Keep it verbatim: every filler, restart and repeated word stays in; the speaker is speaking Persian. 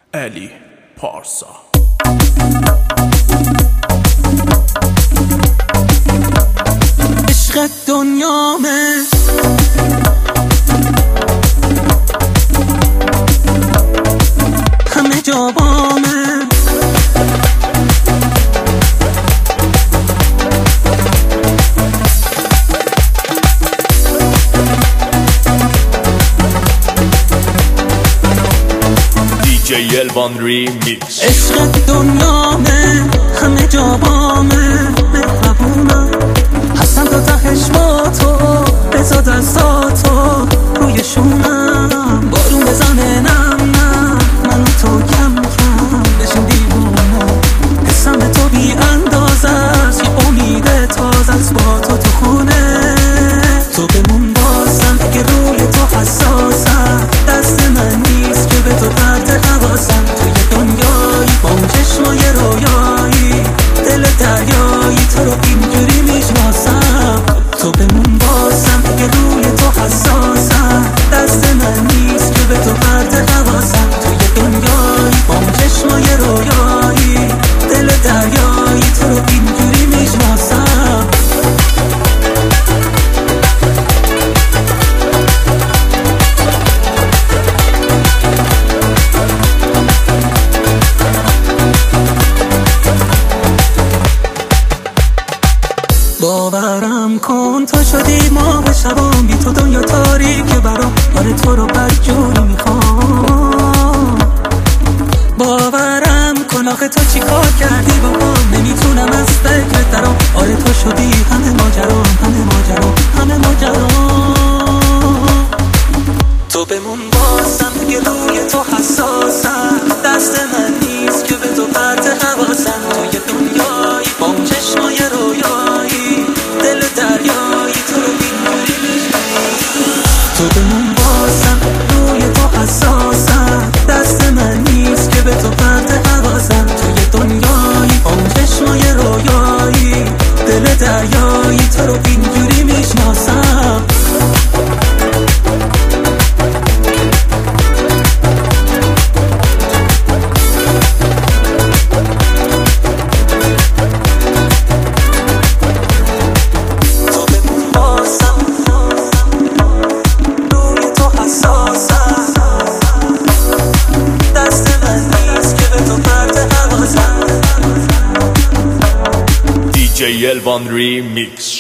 علی پارسا. عشق دنیامه همه جا بامه، دی جی الوان ریمیکس. عشق دنیامه همه جا بامه، مهربونم هستم تا تهش با تو، بذار دستاتو روی شونم، بارون بزنه نم نم من و تو کم کم بشیم دیوونه، حسم به تو بی انداز است، یه امید تازه است با تو تو خونه، تو بمون بازم اگه روی تو حساسم، دست من نیست که به تو پرت حواسم، توی دنیایی با اون چشمای رویایی، دل دریایی تو رو اینجوری میشناسم، تو بمون بازم اگه روی تو حساسم، دست من نیست که به تو پرت حواسم، توی دنیایی با اون چشمای رویایی، دل دریایی تو رو اینجوری میشناسم. باورم کن تو شدی ما به شبام، بی تو دنیا تاریکه برام، آره تو رو بدجوری میخوام، باورم کن آخه تو چی کار کردی با من، نمیتونم از فکرت درام، آره تو شدی همه ماجرام همه ماجرام همه ماجرام، تو بمون بازم اگه روی تو حساسم، دست من نیست که به تو پرت حواسم، توی دنیایی با اون چشمای رویایی، دل دریایی تو رو اینجوری میشناسم، تو بمون بازم روی تو حساسم، دست من نیست که به تو پرت حواسم، توی دنیایی با اون چشمای رویایی، دل دریایی تو رو اینجوری میشناسم. دی جی الوان ریمیکس.